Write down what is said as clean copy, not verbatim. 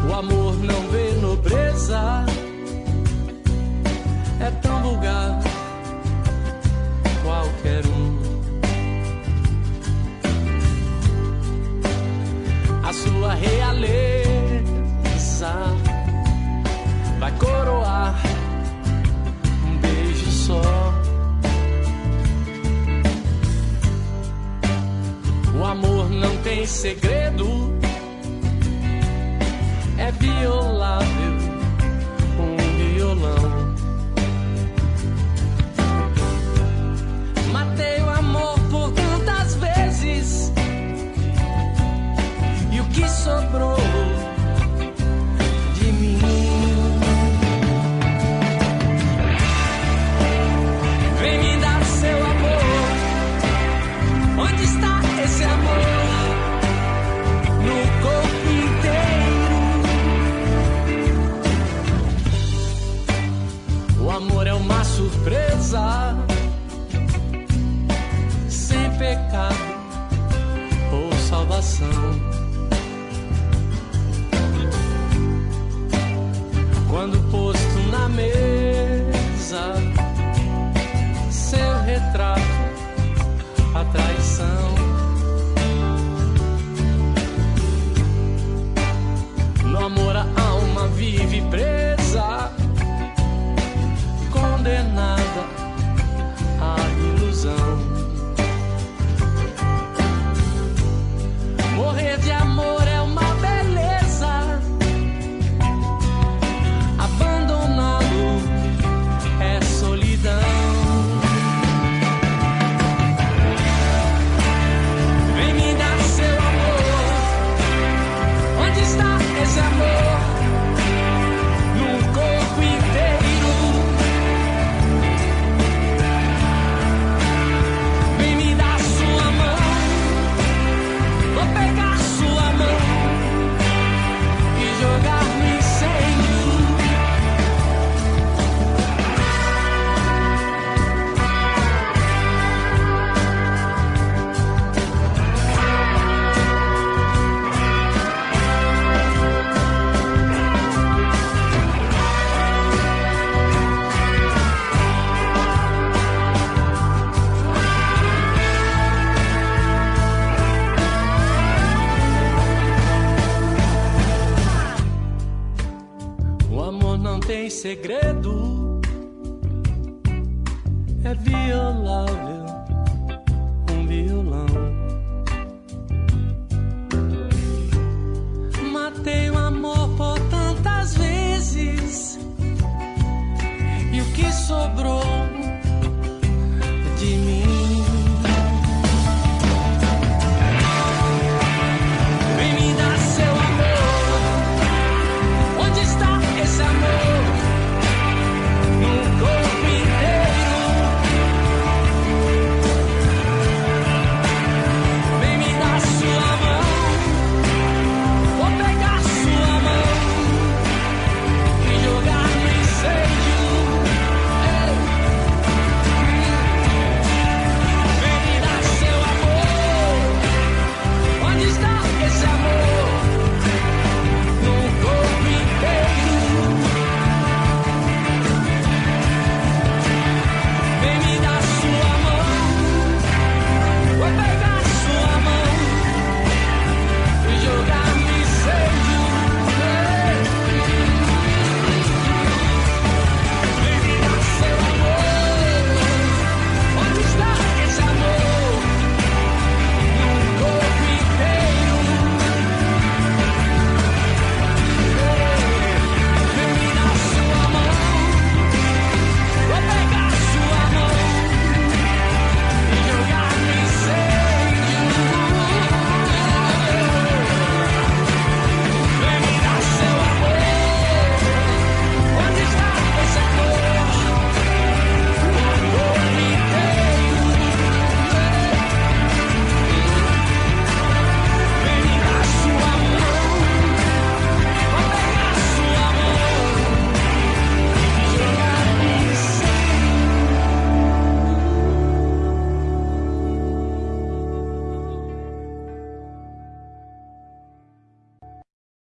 O amor não vê nobreza, é tão vulgar, qualquer um. A sua realeza vai coroar um beijo só. O amor não tem segredo, é violável, um violão. Matei o amor por tantas vezes, e o que sobrou de mim? Vem me dar seu amor. Onde está esse amor? No corpo inteiro. O amor é uma surpresa, sem pecado ou salvação. Quando posto na mesa, seu retrato, a traição. No amor a alma vive presa, condenada à ilusão. Morrer de amor é uma beleza, abandoná-lo é solidão. Vem me dar seu amor. Onde está esse amor? No corpo inteiro. Vem me dar sua mão. Vou pegar sua mão e jogar no incêndio. O amor não tem segredo, é violável, um violão. Matei o amor por tantas vezes, e o que sobrou